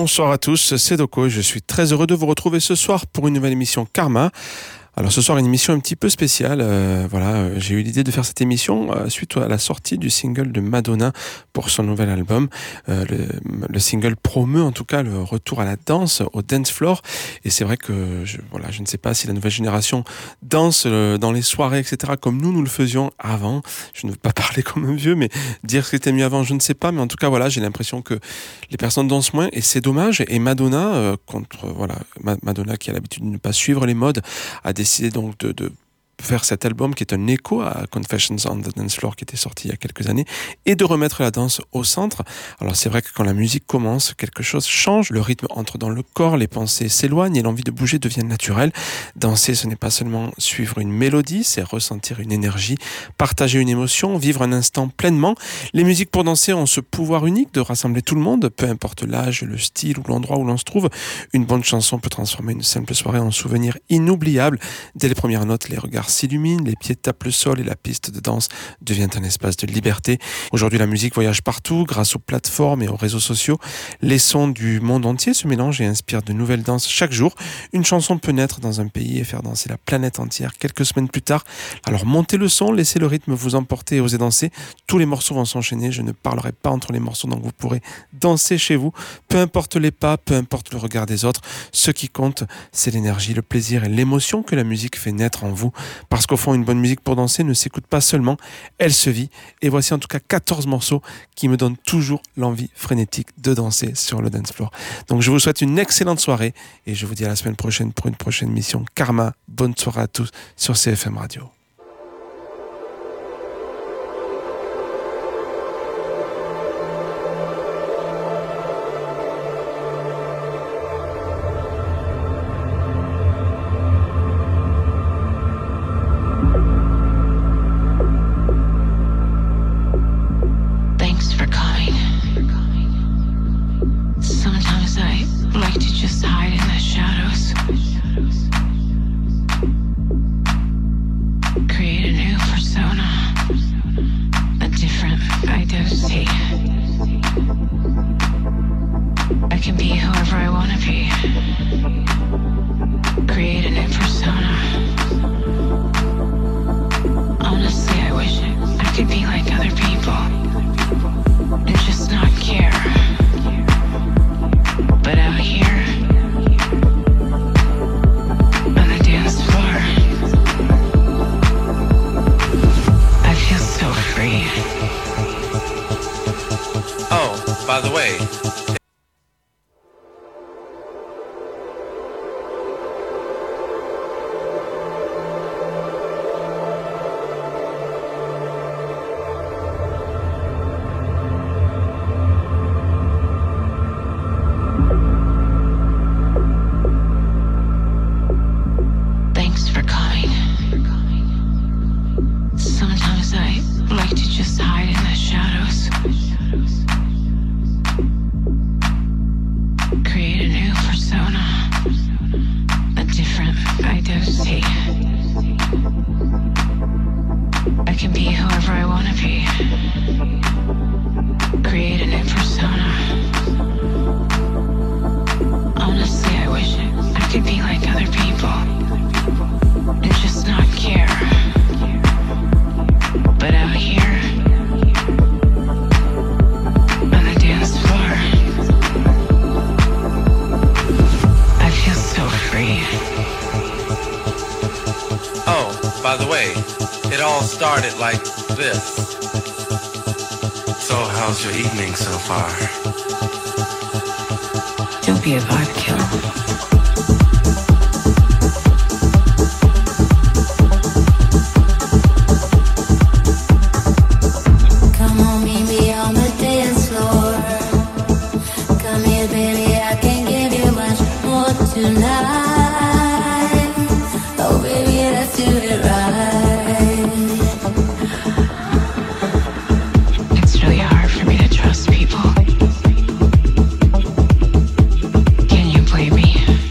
Bonsoir à tous, c'est Doko et je suis très heureux de vous retrouver ce soir pour une nouvelle émission Karma. Alors ce soir une émission un petit peu spéciale, j'ai eu l'idée de faire cette émission suite à la sortie du single de Madonna pour son nouvel album. Le single promeut en tout cas le retour à la danse, au dance floor, et c'est vrai que je ne sais pas si la nouvelle génération danse dans les soirées, etc. comme nous le faisions avant. Je ne veux pas parler comme un vieux, mais dire que c'était mieux avant, je ne sais pas, mais en tout cas j'ai l'impression que les personnes dansent moins et c'est dommage. Et Madonna, Madonna qui a l'habitude de ne pas suivre les modes, a décidé donc de faire cet album qui est un écho à Confessions on the Dance Floor qui était sorti il y a quelques années et de remettre la danse au centre. Alors c'est vrai que quand la musique commence, quelque chose change, le rythme entre dans le corps, les pensées s'éloignent et l'envie de bouger devient naturelle. Danser, ce n'est pas seulement suivre une mélodie, c'est ressentir une énergie, partager une émotion, vivre un instant pleinement. Les musiques pour danser ont ce pouvoir unique de rassembler tout le monde, peu importe l'âge, le style ou l'endroit où l'on se trouve. Une bonne chanson peut transformer une simple soirée en souvenir inoubliable. Dès les premières notes, les regards s'illumine, les pieds tapent le sol et la piste de danse devient un espace de liberté. Aujourd'hui, la musique voyage partout grâce aux plateformes et aux réseaux sociaux. Les sons du monde entier se mélangent et inspirent de nouvelles danses chaque jour. Une chanson peut naître dans un pays et faire danser la planète entière quelques semaines plus tard. Alors montez le son, laissez le rythme vous emporter et osez danser. Tous les morceaux vont s'enchaîner. Je ne parlerai pas entre les morceaux, donc vous pourrez danser chez vous. Peu importe les pas, peu importe le regard des autres. Ce qui compte, c'est l'énergie, le plaisir et l'émotion que la musique fait naître en vous. Parce qu'au fond, une bonne musique pour danser ne s'écoute pas seulement, elle se vit. Et voici en tout cas 14 morceaux qui me donnent toujours l'envie frénétique de danser sur le dance floor. Donc je vous souhaite une excellente soirée et je vous dis à la semaine prochaine pour une prochaine mission Karma. Bonne soirée à tous sur CFM Radio. By the way, thanks for coming. Sometimes I like to just hide in the shadows. Create a new persona, a different identity. I can be whoever I want to be. Create a new persona. Honestly, I wish I could be like other people and just not care. But out here, on the dance floor, I feel so free. oh, by the way, it all started like this. So how's your evening so far? Don't be a vibe killer. It's really hard for me to trust people. Can you blame me?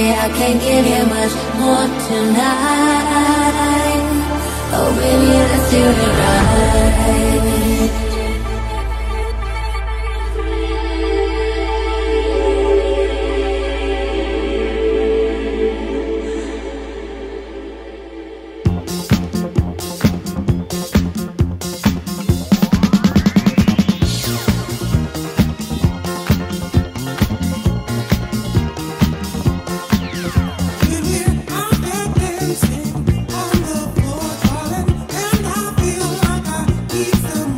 sorry, I can't give you much more tonight. Oh baby, let's do it right. On the floor, darling, and I feel like I need some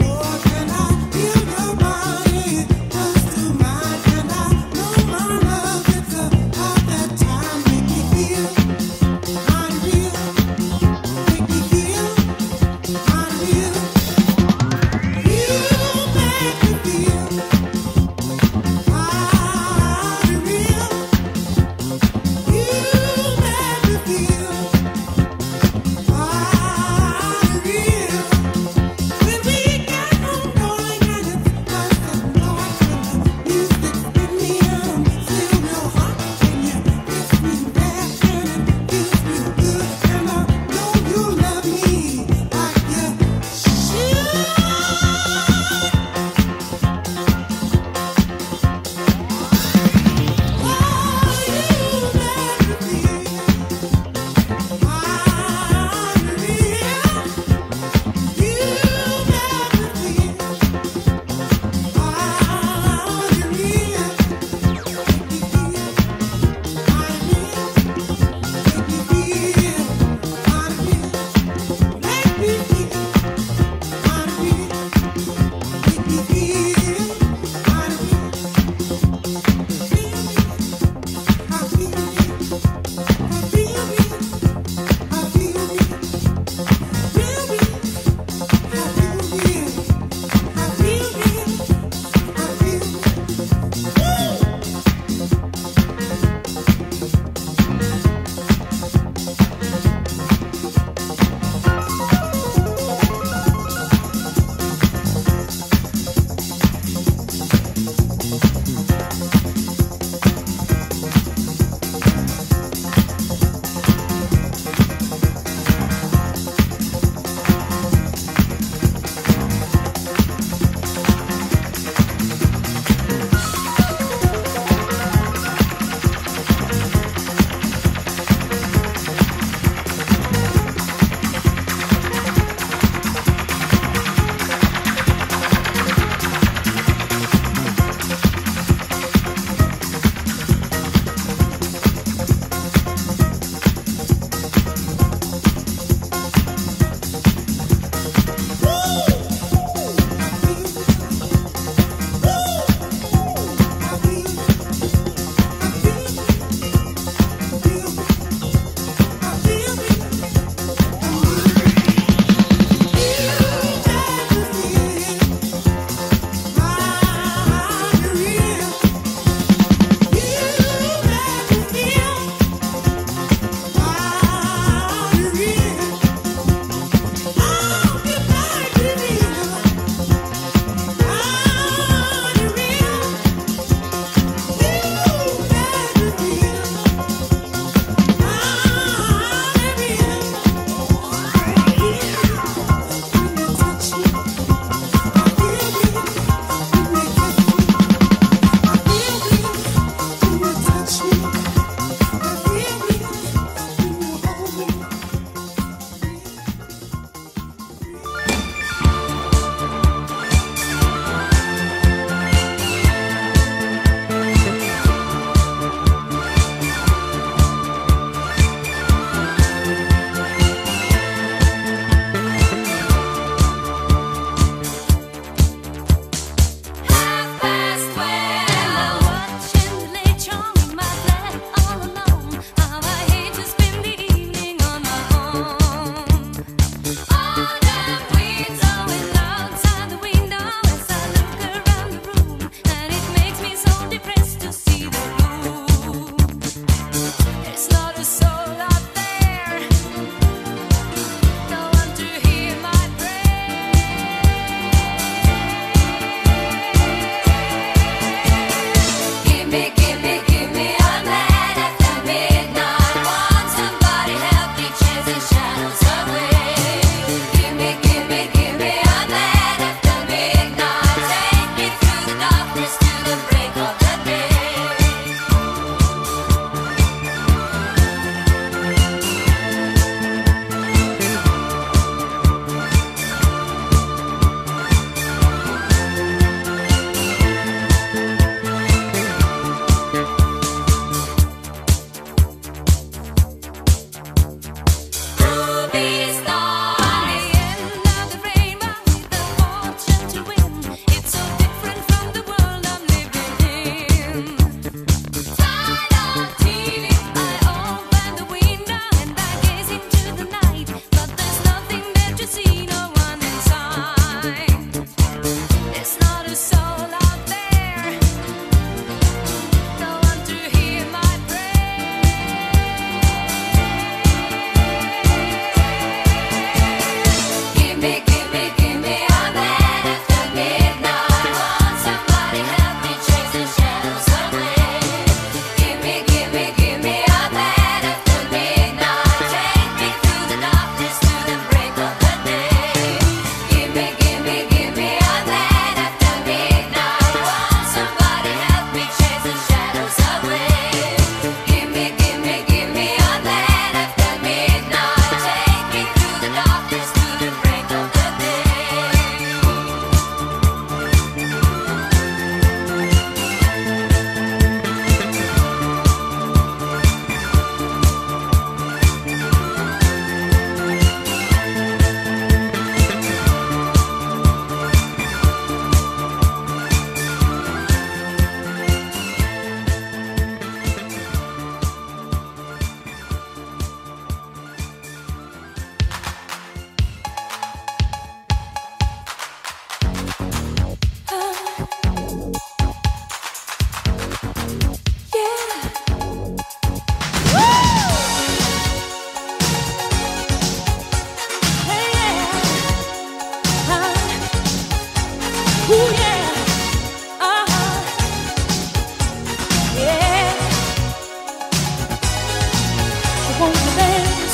won't dance.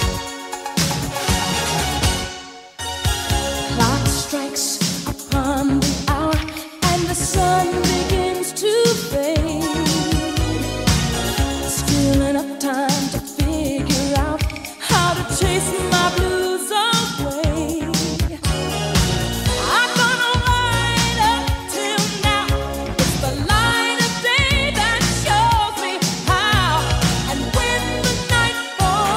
Clock strikes upon the hour and the sun begins to fade. Still enough time to figure out how to chase my blues away. I'm gonna ride up till now. It's the light of day that shows me how. And when the night falls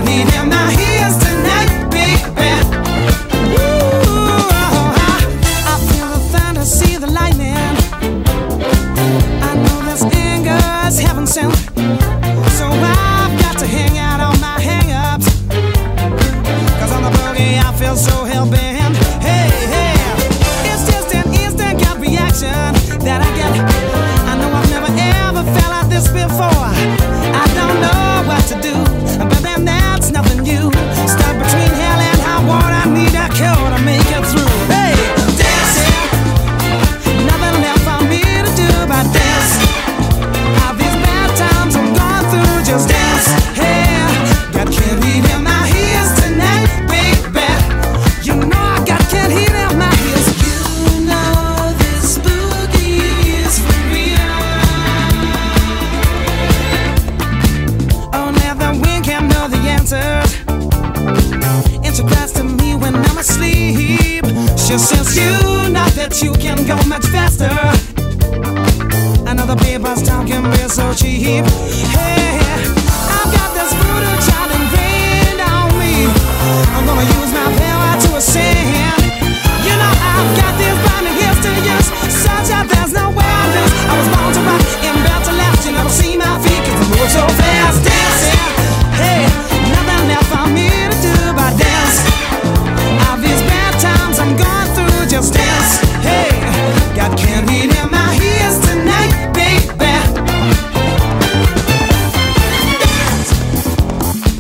heat in my ears tonight, baby. Ooh, I feel the thunder, see the lightning. I know this anger is heaven sent, so I've got to hang out on my hang-ups. 'Cause on the boogie I feel so hell-bent. Hey, hey, it's just an instant gut reaction that I get. I know I've never ever felt like this before. I don't know what to do, but then that's nothing new. Stuck between hell and high water, I need a cure to make it through. Hey, dancing, nothing left for me to do but dance. All these bad times I'm going through, just dance. Hey, got can't heat in my ears tonight, baby. You know I got can't heat in my ears. You know this boogie is for real. Only the wind can know the answers. Introduced to me when I'm asleep. She says you know that you can go much faster. I know the people's talk can be so cheap. Hey, I've got this voodoo child ingrained on me. I'm gonna use my power to ascend. You know I've got this burning gifts to use, such that there's no way I lose. I was born to rock and built to last. You never see my feet 'cause I move so fast. Dancing, hey, nothing left for me to do but dance. All these bad times I'm going through, just dance. Hey, got candy in my ears tonight, baby. Dance.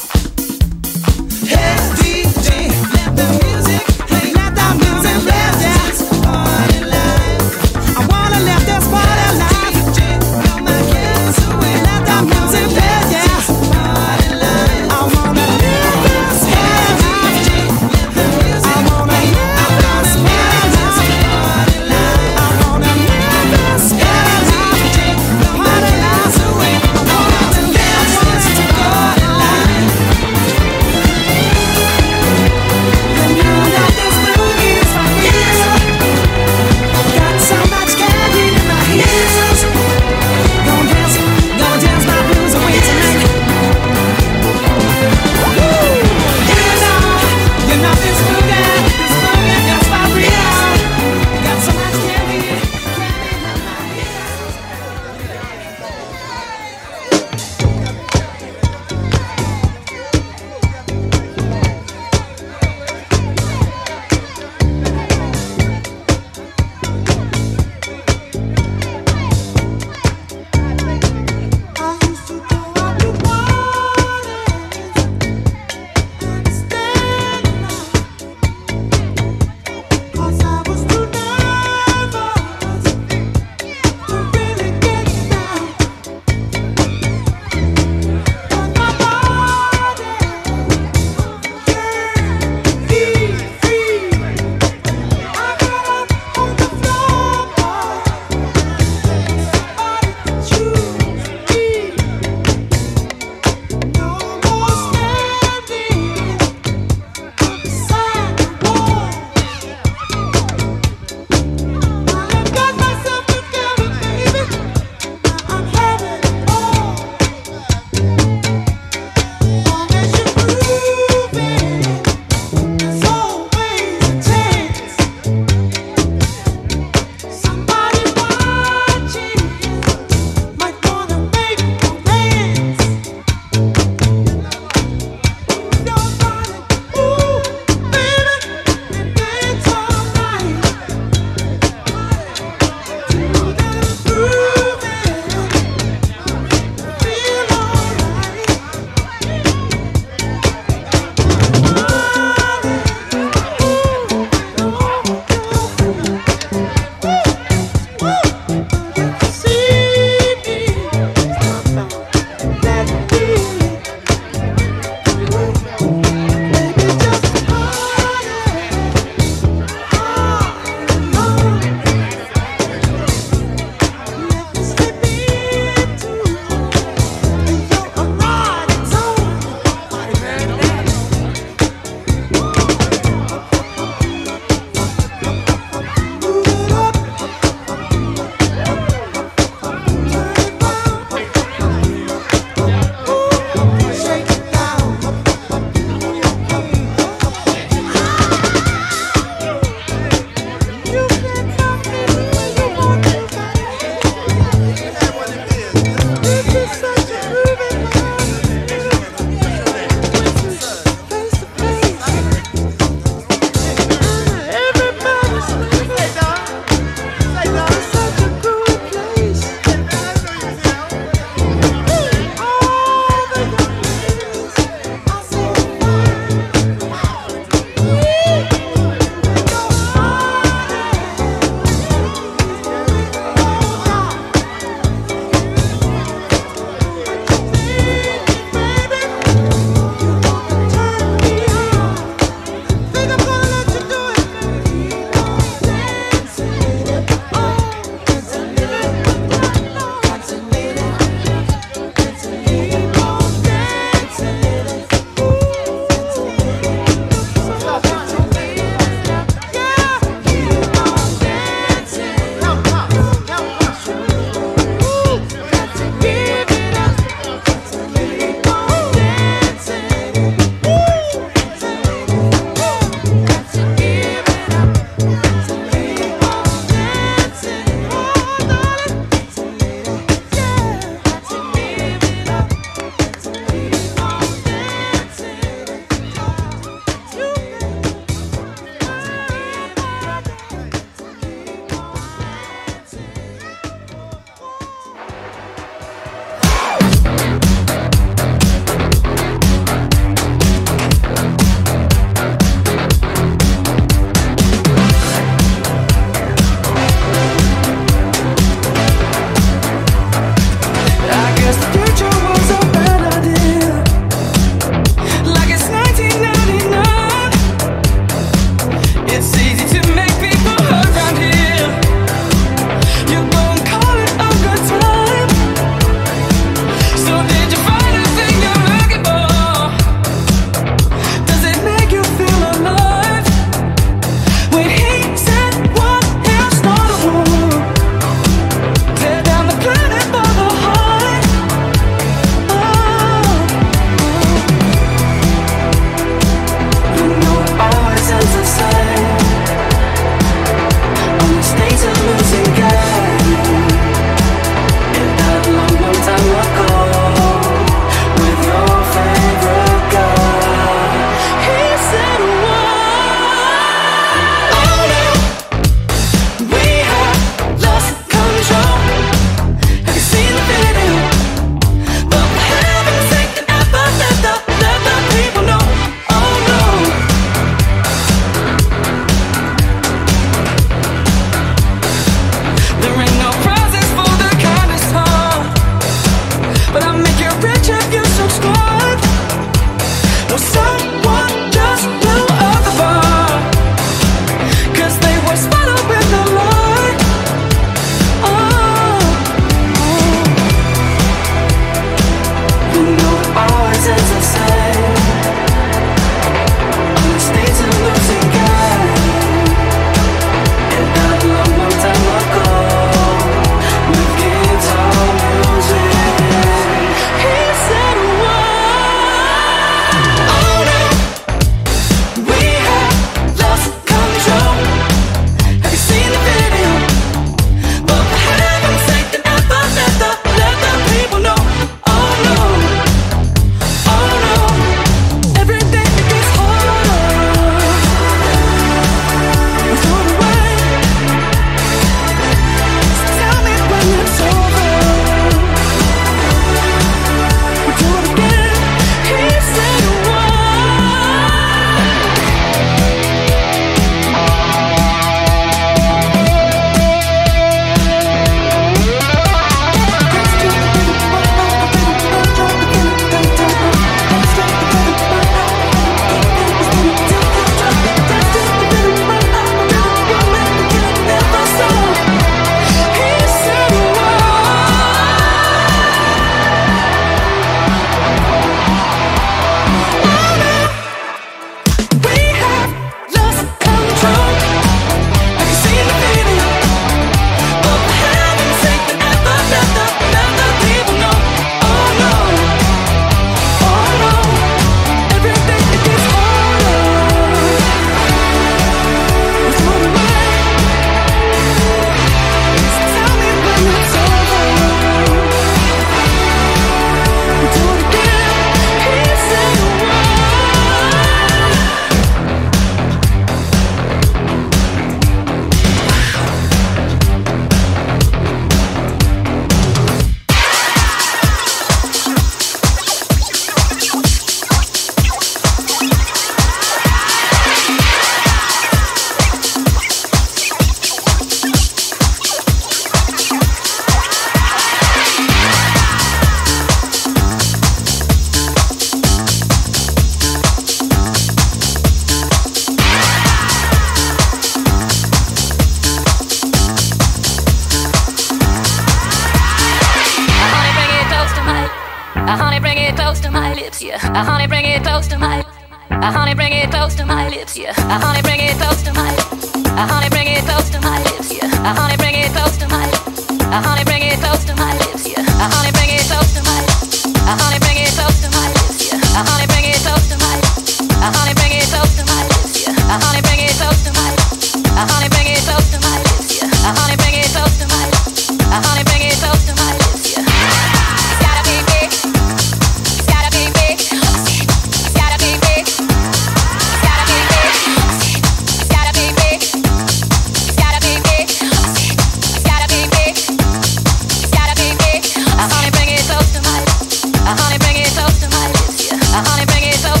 yeah. Honey, bring it close to my. Honey, bring it close to my lips, yeah. Honey, bring it close to my. Honey, bring it close to my lips, yeah. Honey, bring it close to my. Honey, bring it close to my lips, yeah. Honey, bring it close to my. Honey, bring it close to my lips, yeah. Honey, bring it close to my. Honey, bring it close to my lips, yeah. Honey, bring it close to my. Honey, bring it close to my lips, yeah. Honey, bring it close to my. Honey, bring it close to my lips, yeah. It's gotta be big. It's gotta be big. It's gotta be big. It's gotta be big. It's gotta be big. It's gotta be big. It's gotta be big. It's gotta be big. Honey, bring it close to my. Honey, bring it close to my lips, yeah. Honey, bring it close.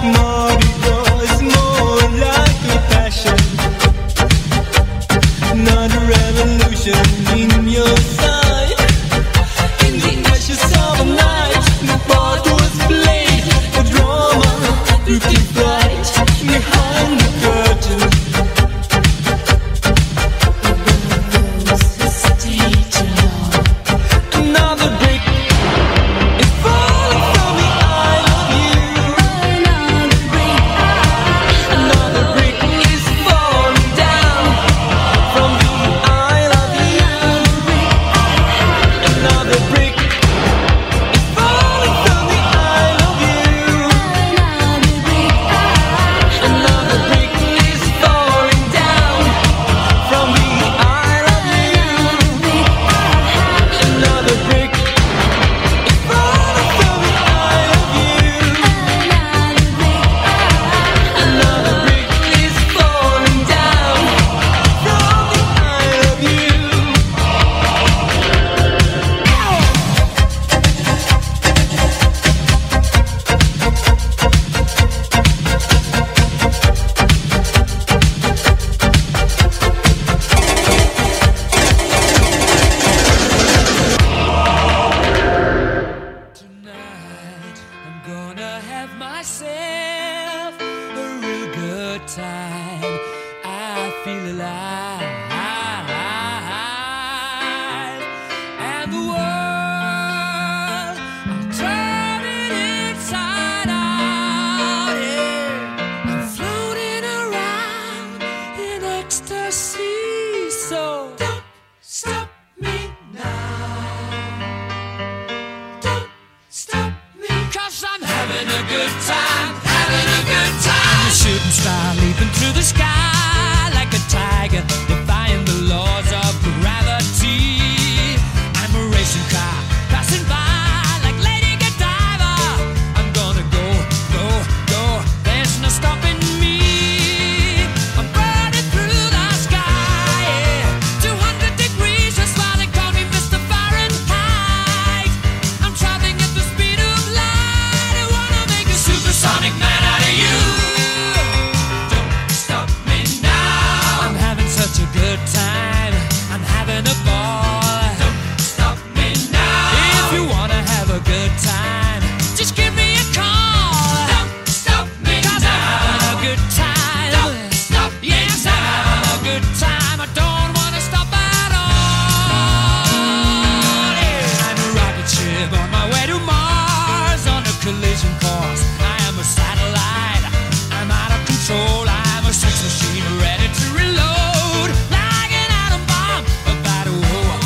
Mardi Gras is more like a passion, not a revolution in your side. In the ashes of a night, the part was played, the drama took its flight behind the curtain. Another brick is falling from the I love you. Another brick is falling down from the I love you. Another brick is falling from the I love you. Another brick is falling down from the I love you. Another brick is falling from the I love you. Another brick is falling down from the I love you. Tonight I'm gonna have myself a real good time. I feel alive, and the world I'm turning inside out. Yeah. I'm floating around in ecstasy. So don't stop me now. Don't stop me, 'cause I'm having a good time, having a good time. I'm a shooting star leaping through the sky like a tiger, defying the laws of gravity. I'm a racing car passing by like Lady Godiva. I'm gonna go, go, go. There's no stopping me. I'm burning through the sky, yeah. 200 degrees, that's why they call me Mr. Fahrenheit. I'm traveling at the speed of light. I wanna make a supersonic man out of you. Don't stop me now. I'm having such a good time. I'm having a ball. Don't stop me now. If you wanna have a good time, just give me a call. Don't stop me now. 'Cause I'm having a good time. Don't stop me now. Yes, I'm having a good time. I don't wanna stop at all. Yeah. I'm a rocket ship on my way to Mars on a collision course. I am a satellite. I'm out of control. I'm a sex machine ready to reload. Like an atom bomb about to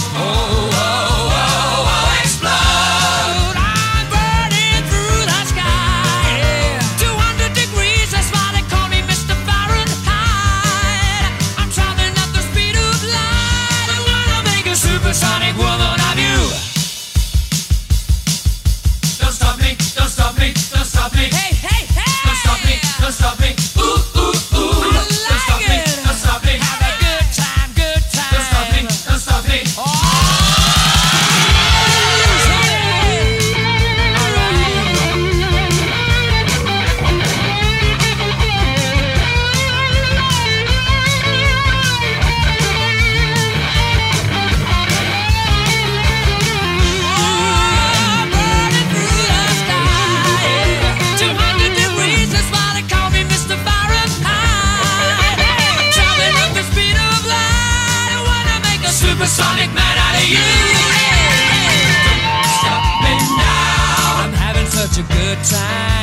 explode. I'm burning through the sky. Yeah. 200 degrees, that's why they call me Mr. Fahrenheit. I'm traveling at the speed of light. I wanna make a supersonic woman of you. Don't stop me, don't stop me, don't stop me. Hey, hey, hey! Don't stop me, don't stop me. Ooh, ooh, ooh. Don't stop me, don't stop me. Have a good time, good time. Don't stop me, don't stop me. Oh! Burning through the sky. 200 degrees, that's why they call me Mr. Fahrenheit. I'm traveling at the speed of light. I wanna make a supersonic man out of you. Don't stop me now. I'm having such a good time.